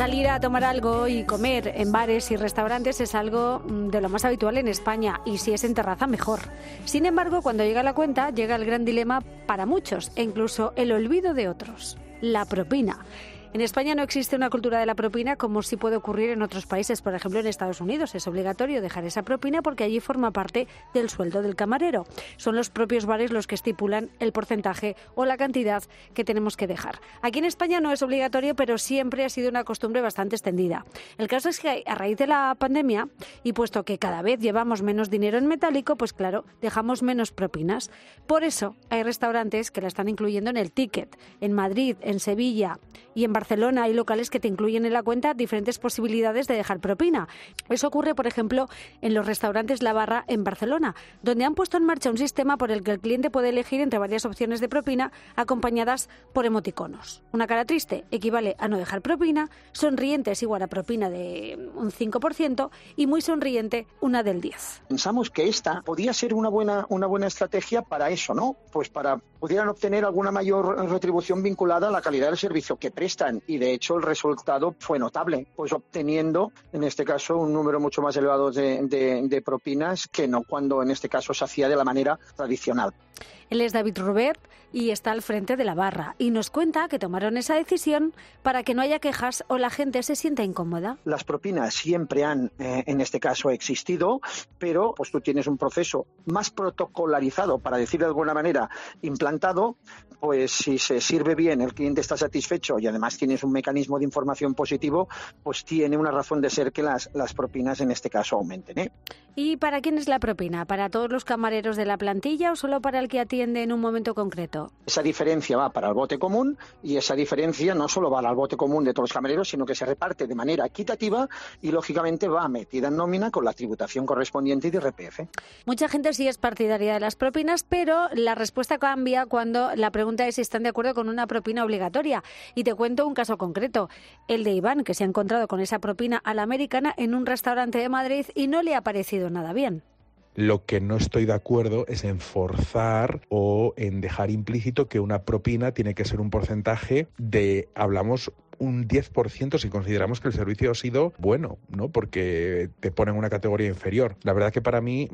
Salir a tomar algo y comer en bares y restaurantes es algo de lo más habitual en España, y si es en terraza, mejor. Sin embargo, cuando llega la cuenta, llega el gran dilema para muchos e incluso el olvido de otros: la propina. En España no existe una cultura de la propina como sí puede ocurrir en otros países. Por ejemplo, en Estados Unidos es obligatorio dejar esa propina porque allí forma parte del sueldo del camarero. Son los propios bares los que estipulan el porcentaje o la cantidad que tenemos que dejar. Aquí en España no es obligatorio, pero siempre ha sido una costumbre bastante extendida. El caso es que a raíz de la pandemia, y puesto que cada vez llevamos menos dinero en metálico, pues claro, dejamos menos propinas. Por eso hay restaurantes que la están incluyendo en el ticket. En Madrid, en Sevilla y en Barcelona hay locales que te incluyen en la cuenta diferentes posibilidades de dejar propina. Eso ocurre, por ejemplo, en los restaurantes La Barra en Barcelona, donde han puesto en marcha un sistema por el que el cliente puede elegir entre varias opciones de propina acompañadas por emoticonos. Una cara triste equivale a no dejar propina, sonriente es igual a propina de un 5% y muy sonriente una del 10%. Pensamos que esta podía ser una buena estrategia para eso, ¿no? Pues para pudieran obtener alguna mayor retribución vinculada a la calidad del servicio que prestan, y de hecho el resultado fue notable, pues obteniendo en este caso un número mucho más elevado de propinas que no cuando en este caso se hacía de la manera tradicional. Él es David Robert y está al frente de La Barra, y nos cuenta que tomaron esa decisión para que no haya quejas o la gente se sienta incómoda. Las propinas siempre han, en este caso, existido, pero pues tú tienes un proceso más protocolarizado, para decir de alguna manera, implantado, pues si se sirve bien, el cliente está satisfecho y además tienes un mecanismo de información positivo, pues tiene una razón de ser que las propinas en este caso aumenten, ¿eh? ¿Y para quién es la propina? ¿Para todos los camareros de la plantilla o solo para el que atiende en un momento concreto? Esa diferencia va para el bote común, y esa diferencia no solo va al bote común de todos los camareros, sino que se reparte de manera equitativa y lógicamente va metida en nómina con la tributación correspondiente y de IRPF. Mucha gente sí es partidaria de las propinas, pero la respuesta cambia cuando la pregunta es si están de acuerdo con una propina obligatoria. Y te cuento un caso concreto, el de Iván, que se ha encontrado con esa propina a la americana en un restaurante de Madrid y no le ha parecido nada bien. Lo que no estoy de acuerdo es en forzar o en dejar implícito que una propina tiene que ser un porcentaje de, hablamos, un 10% si consideramos que el servicio ha sido bueno, ¿no? Porque te ponen una categoría inferior. La verdad que para mí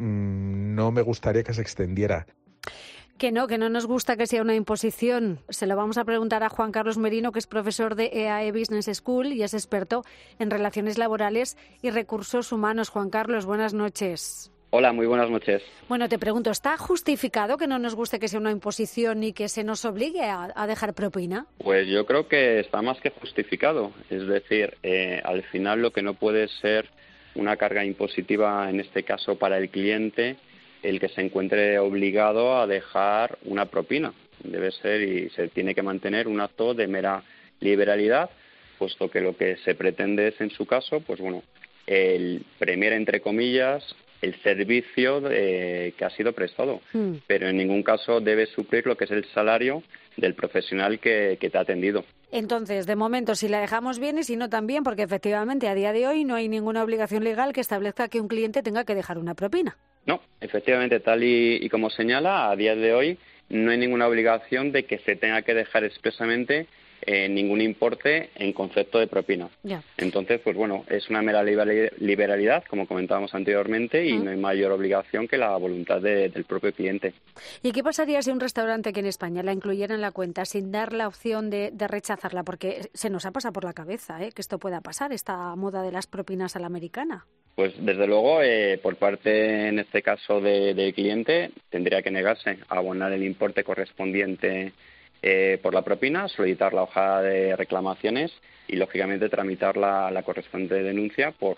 no me gustaría que se extendiera. Que no nos gusta que sea una imposición. Se lo vamos a preguntar a Juan Carlos Merino, que es profesor de EAE Business School y es experto en relaciones laborales y recursos humanos. Juan Carlos, buenas noches. Hola, muy buenas noches. Bueno, te pregunto, ¿está justificado que no nos guste que sea una imposición y que se nos obligue a dejar propina? Pues yo creo que está más que justificado. Es decir, al final lo que no puede ser una carga impositiva, en este caso para el cliente, el que se encuentre obligado a dejar una propina. Debe ser y se tiene que mantener un acto de mera liberalidad, puesto que lo que se pretende es, en su caso, pues bueno, el premiar, entre comillas, el servicio que ha sido prestado, pero en ningún caso debe suplir lo que es el salario del profesional que te ha atendido. Entonces, de momento, si la dejamos bien y si no también, porque efectivamente a día de hoy no hay ninguna obligación legal que establezca que un cliente tenga que dejar una propina. No, efectivamente, tal y como señala, a día de hoy no hay ninguna obligación de que se tenga que dejar expresamente ningún importe en concepto de propina. Ya. Entonces, pues bueno, es una mera liberalidad, como comentábamos anteriormente, y no hay mayor obligación que la voluntad del propio cliente. ¿Y qué pasaría si un restaurante que en España la incluyera en la cuenta sin dar la opción de rechazarla? Porque se nos ha pasado por la cabeza que esto pueda pasar, esta moda de las propinas a la americana. Pues desde luego, por parte, en este caso, del cliente, tendría que negarse a abonar el importe correspondiente por la propina, solicitar la hoja de reclamaciones y, lógicamente, tramitar la correspondiente denuncia por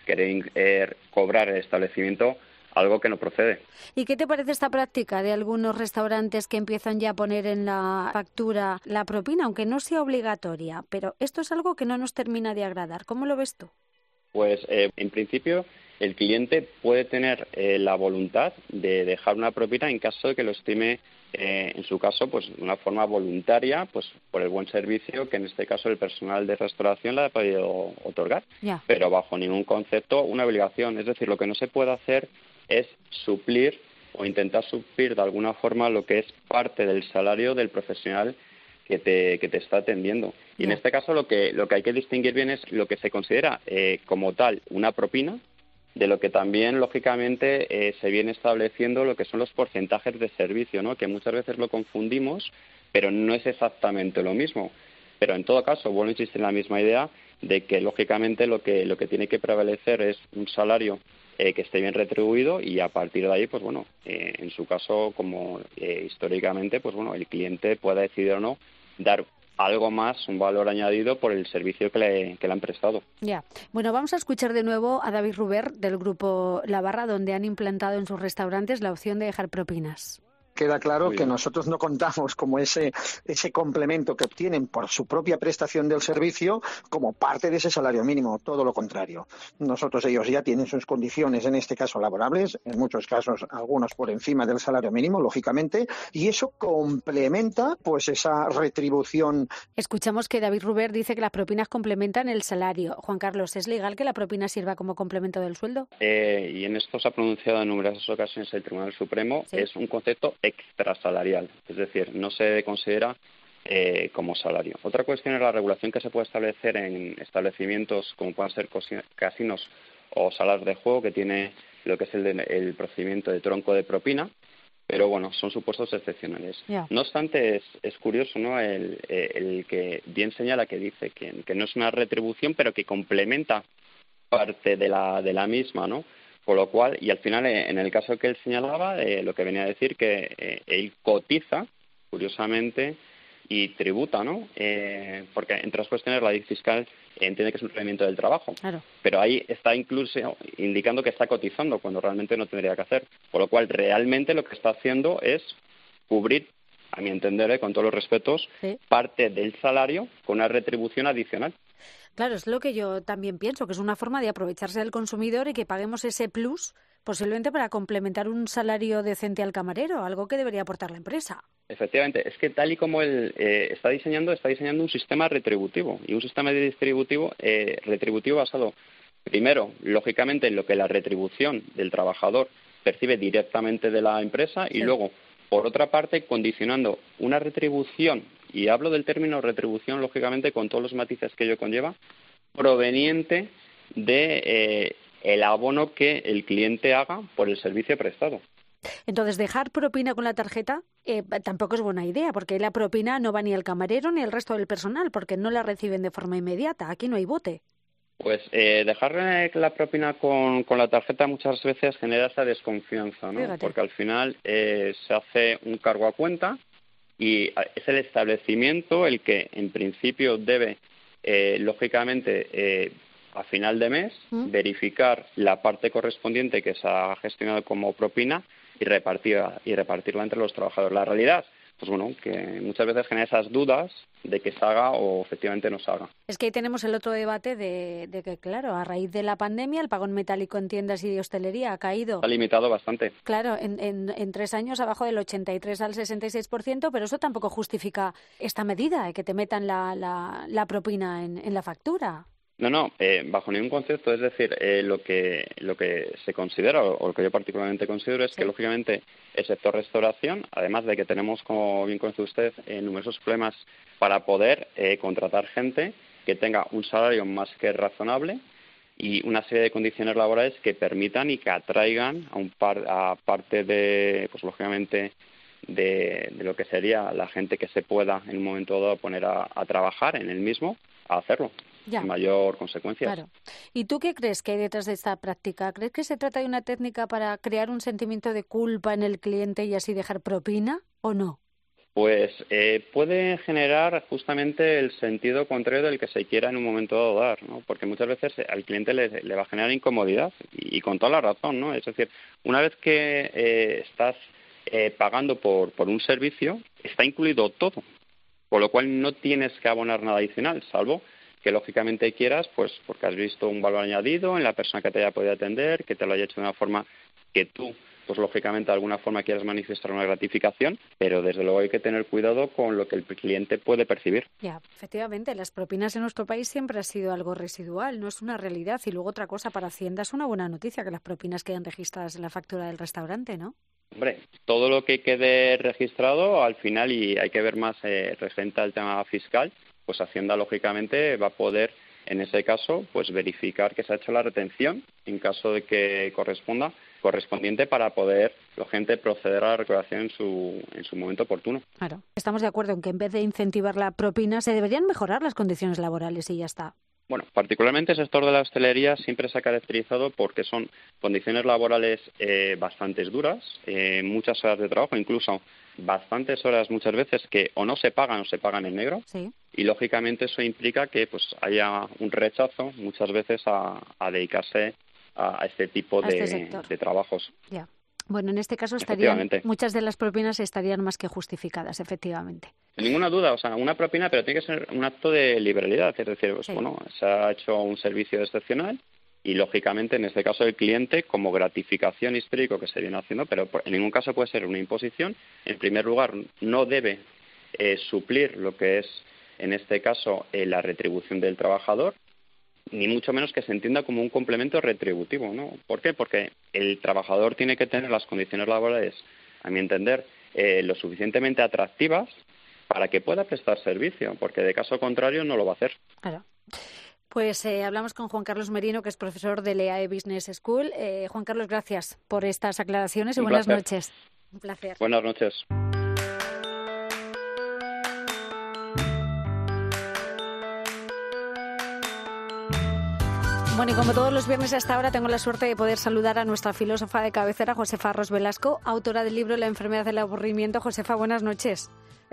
querer cobrar el establecimiento algo que no procede. ¿Y qué te parece esta práctica de algunos restaurantes que empiezan ya a poner en la factura la propina, aunque no sea obligatoria? Pero esto es algo que no nos termina de agradar. ¿Cómo lo ves tú? Pues, en principio, el cliente puede tener la voluntad de dejar una propina en caso de que lo estime, en su caso, pues de una forma voluntaria, pues por el buen servicio que en este caso el personal de restauración le ha podido otorgar, pero bajo ningún concepto una obligación. Es decir, lo que no se puede hacer es suplir o intentar suplir de alguna forma lo que es parte del salario del profesional te está atendiendo. Y en este caso lo que hay que distinguir bien es lo que se considera como tal una propina, de lo que también, lógicamente, se viene estableciendo lo que son los porcentajes de servicio, ¿no? Que muchas veces lo confundimos, pero no es exactamente lo mismo. Pero en todo caso, vuelvo a insistir en la misma idea de que, lógicamente, lo que tiene que prevalecer es un salario que esté bien retribuido y a partir de ahí, pues bueno, en su caso, como históricamente, pues bueno, el cliente pueda decidir o no dar algo más, un valor añadido por el servicio que le han prestado. Ya. Bueno, vamos a escuchar de nuevo a David Ruber del grupo La Barra, donde han implantado en sus restaurantes la opción de dejar propinas. Queda claro que nosotros no contamos como ese complemento que obtienen por su propia prestación del servicio como parte de ese salario mínimo, todo lo contrario. Ellos ya tienen sus condiciones, en este caso laborables, en muchos casos algunos por encima del salario mínimo, lógicamente, y eso complementa pues esa retribución. Escuchamos que David Ruber dice que las propinas complementan el salario. Juan Carlos, ¿es legal que la propina sirva como complemento del sueldo? Y en esto se ha pronunciado en numerosas ocasiones el Tribunal Supremo. ¿Sí? Es un concepto extrasalarial, es decir, no se considera como salario. Otra cuestión es la regulación que se puede establecer en establecimientos como puedan ser casinos o salas de juego, que tiene lo que es el procedimiento de tronco de propina, pero bueno, son supuestos excepcionales. Yeah. No obstante, es curioso, ¿no?, el que bien señala que dice que no es una retribución, pero que complementa parte de la misma, ¿no? Por lo cual, y al final, en el caso que él señalaba, lo que venía a decir que él cotiza, curiosamente, y tributa, ¿no? Porque entre otras cuestiones la ley fiscal entiende que es un rendimiento del trabajo. Claro. Pero ahí está incluso indicando que está cotizando cuando realmente no tendría que hacer. Por lo cual, realmente lo que está haciendo es cubrir, a mi entender, con todos los respetos, sí, parte del salario con una retribución adicional. Claro, es lo que yo también pienso, que es una forma de aprovecharse del consumidor y que paguemos ese plus posiblemente para complementar un salario decente al camarero, algo que debería aportar la empresa. Efectivamente, es que tal y como él está diseñando un sistema retributivo, y un sistema retributivo basado, primero, lógicamente, en lo que la retribución del trabajador percibe directamente de la empresa, y sí, luego, por otra parte, condicionando una retribución, y hablo del término retribución, lógicamente, con todos los matices que ello conlleva, proveniente de el abono que el cliente haga por el servicio prestado. Entonces, dejar propina con la tarjeta tampoco es buena idea, porque la propina no va ni al camarero ni al resto del personal, porque no la reciben de forma inmediata. Aquí no hay bote. Pues dejar la propina con la tarjeta muchas veces genera esa desconfianza, ¿no? Fíjate. Porque al final se hace un cargo a cuenta y es el establecimiento el que en principio debe, lógicamente, a final de mes, verificar la parte correspondiente que se ha gestionado como propina y repartirla entre los trabajadores. La realidad, pues bueno, que muchas veces genera esas dudas de que se haga o efectivamente no se haga. Es que ahí tenemos el otro debate de que, claro, a raíz de la pandemia el pagón metálico en tiendas y de hostelería ha caído. Ha limitado bastante. Claro, en 3 años abajo del 83 al 66%, pero eso tampoco justifica esta medida, que te metan la propina en la factura. No, bajo ningún concepto. Es decir, lo que se considera, o lo que yo particularmente considero, es que, lógicamente, el sector restauración, además de que tenemos, como bien conoce usted, numerosos problemas para poder contratar gente que tenga un salario más que razonable y una serie de condiciones laborales que permitan y que atraigan a parte de, pues lógicamente, de lo que sería la gente que se pueda en un momento dado poner a trabajar en el mismo, a hacerlo. Ya. Sin mayor consecuencia. Claro. ¿Y tú qué crees que hay detrás de esta práctica? ¿Crees que se trata de una técnica para crear un sentimiento de culpa en el cliente y así dejar propina o no? Pues puede generar justamente el sentido contrario del que se quiera en un momento dado dar, ¿no? Porque muchas veces al cliente le va a generar incomodidad y con toda la razón, ¿no? Es decir, una vez que estás pagando por un servicio, está incluido todo, con lo cual no tienes que abonar nada adicional, salvo que lógicamente quieras, pues porque has visto un valor añadido en la persona que te haya podido atender, que te lo haya hecho de una forma que tú, pues lógicamente de alguna forma quieras manifestar una gratificación, pero desde luego hay que tener cuidado con lo que el cliente puede percibir. Ya, efectivamente, las propinas en nuestro país siempre ha sido algo residual, no es una realidad. Y luego otra cosa, para Hacienda es una buena noticia que las propinas queden registradas en la factura del restaurante, ¿no? Hombre, todo lo que quede registrado al final, y hay que ver más referente al tema fiscal, pues Hacienda lógicamente va a poder, en ese caso, pues verificar que se ha hecho la retención en caso de que correspondiente para poder, lógicamente, proceder a la recaudación en su momento oportuno. Claro. Estamos de acuerdo en que en vez de incentivar la propina, se deberían mejorar las condiciones laborales y ya está. Bueno, particularmente el sector de la hostelería siempre se ha caracterizado porque son condiciones laborales bastante duras, muchas horas de trabajo, incluso bastantes horas muchas veces que o no se pagan o se pagan en negro. Sí. Y lógicamente eso implica que pues haya un rechazo muchas veces a dedicarse a este tipo de trabajos. Ya. Bueno, en este caso muchas de las propinas estarían más que justificadas, efectivamente. Sin ninguna duda, o sea, una propina, pero tiene que ser un acto de liberalidad, es decir, pues, bueno, se ha hecho un servicio excepcional y, lógicamente, en este caso el cliente, como gratificación histórico que se viene haciendo, pero en ningún caso puede ser una imposición. En primer lugar, no debe suplir lo que es, en este caso, la retribución del trabajador, ni mucho menos que se entienda como un complemento retributivo, ¿no? ¿Por qué? Porque el trabajador tiene que tener las condiciones laborales, a mi entender, lo suficientemente atractivas para que pueda prestar servicio, porque de caso contrario no lo va a hacer. Claro. Pues hablamos con Juan Carlos Merino, que es profesor de EAE Business School. Juan Carlos, gracias por estas aclaraciones y buenas noches. Un placer. Buenas noches. Bueno, y como todos los viernes hasta ahora tengo la suerte de poder saludar a nuestra filósofa de cabecera, Josefa Ros Velasco, autora del libro La enfermedad del aburrimiento. Josefa, buenas noches.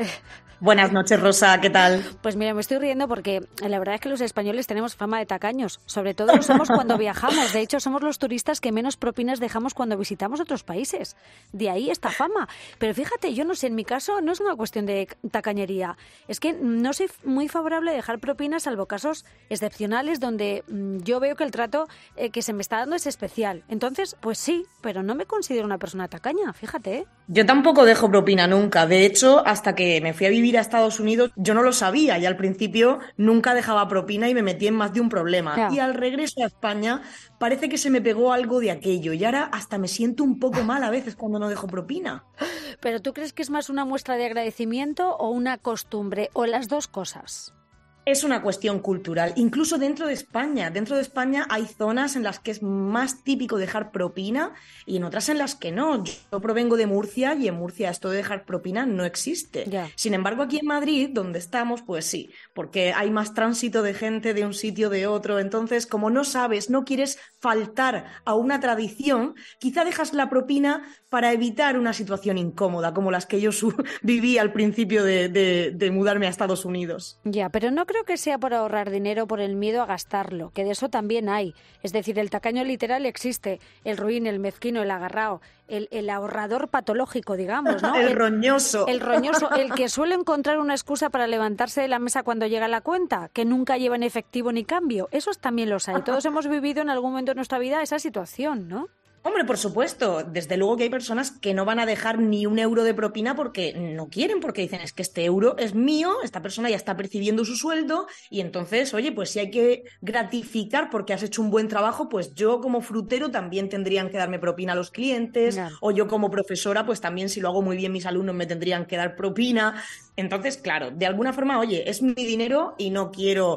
Buenas noches, Rosa, ¿qué tal? Pues mira, me estoy riendo porque la verdad es que los españoles tenemos fama de tacaños, sobre todo lo somos cuando viajamos. De hecho, somos los turistas que menos propinas dejamos cuando visitamos otros países. De ahí esta fama. Pero fíjate, yo no sé, en mi caso no es una cuestión de tacañería. Es que no soy muy favorable a dejar propinas, salvo casos excepcionales donde yo veo que el trato que se me está dando es especial. Entonces, pues sí, pero no me considero una persona tacaña, fíjate, ¿eh? Yo tampoco dejo propina nunca. De hecho, hasta que me fui a vivir a Estados Unidos, yo no lo sabía y al principio nunca dejaba propina y me metí en más de un problema. Claro. Y al regreso a España parece que se me pegó algo de aquello y ahora hasta me siento un poco mal a veces cuando no dejo propina. ¿Pero tú crees que es más una muestra de agradecimiento o una costumbre o las dos cosas? Es una cuestión cultural, incluso dentro de España. Dentro de España hay zonas en las que es más típico dejar propina y en otras en las que no. Yo provengo de Murcia y en Murcia esto de dejar propina no existe. Ya. Sin embargo, aquí en Madrid, donde estamos, pues sí, porque hay más tránsito de gente de un sitio de otro. Entonces, como no sabes, no quieres faltar a una tradición, quizá dejas la propina para evitar una situación incómoda, como las que yo viví al principio de mudarme a Estados Unidos. Ya, pero no creo que sea por ahorrar dinero, por el miedo a gastarlo, que de eso también hay. Es decir, el tacaño literal existe, el ruin, el mezquino, el agarrao, el ahorrador patológico, digamos, ¿no? El roñoso. El roñoso, el que suele encontrar una excusa para levantarse de la mesa cuando llega la cuenta, que nunca lleva en efectivo ni cambio. Esos también los hay. Todos hemos vivido en algún momento de nuestra vida esa situación, ¿no? Hombre, por supuesto, desde luego que hay personas que no van a dejar ni un euro de propina porque no quieren, porque dicen, es que este euro es mío, esta persona ya está percibiendo su sueldo y entonces, oye, pues si hay que gratificar porque has hecho un buen trabajo, pues yo como frutero también tendrían que darme propina a los clientes, Claro. o yo como profesora, pues también si lo hago muy bien mis alumnos me tendrían que dar propina. Entonces, claro, de alguna forma, oye, es mi dinero y no quiero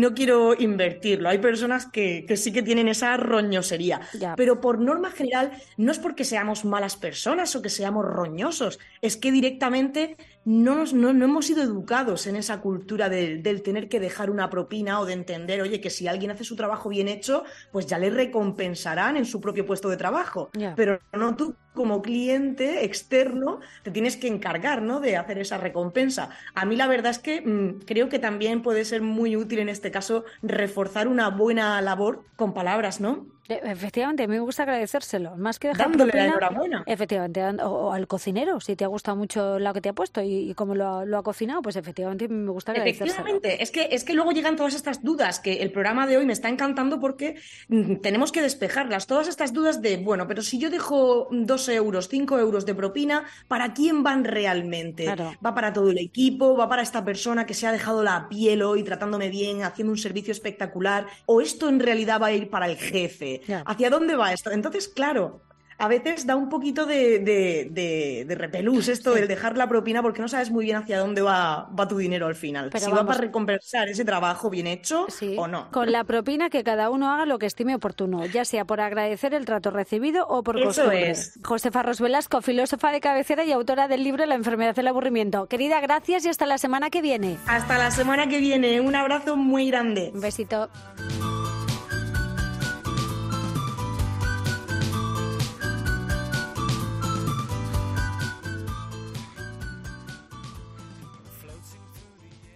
invertirlo. Hay personas que sí que tienen esa roñosería, Ya. pero por norma general no es porque seamos malas personas o que seamos roñosos, es que directamente no hemos sido educados en esa cultura del tener que dejar una propina o de entender, oye, que si alguien hace su trabajo bien hecho, pues ya le recompensarán en su propio puesto de trabajo. Ya. Pero no tú como cliente externo te tienes que encargar, ¿no?, de hacer esa recompensa. A mí la verdad es que creo que también puede ser muy útil en este caso reforzar una buena labor con palabras, ¿no? Efectivamente, a mí me gusta agradecérselo, más que dejar Dándole la propina. enhorabuena. Efectivamente, o al cocinero, si te ha gustado mucho lo que te ha puesto y cómo lo ha cocinado, pues efectivamente me gusta agradecérselo. Efectivamente, es que luego llegan todas estas dudas, que el programa de hoy me está encantando porque tenemos que despejarlas, todas estas dudas de, bueno, pero si yo dejo 2 euros, 5 euros de propina, ¿para quién van realmente? Claro. ¿Va para todo el equipo? ¿Va para esta persona que se ha dejado la piel hoy tratándome bien, haciendo un servicio espectacular? ¿O esto en realidad va a ir para el jefe? Ya. ¿Hacia dónde va esto? Entonces, claro, a veces da un poquito de repelús esto del dejar la propina, porque no sabes muy bien hacia dónde va tu dinero al final. Pero si va para recompensar ese trabajo bien hecho o no. Con la propina, que cada uno haga lo que estime oportuno, ya sea por agradecer el trato recibido o por costumbre. Eso es. Josefa Ros Velasco, filósofa de cabecera y autora del libro La enfermedad del aburrimiento. Querida, gracias y hasta la semana que viene. Hasta la semana que viene. Un abrazo muy grande. Un besito.